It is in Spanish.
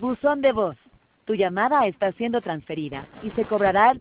Buzón de voz. Tu llamada está siendo transferida y se cobrará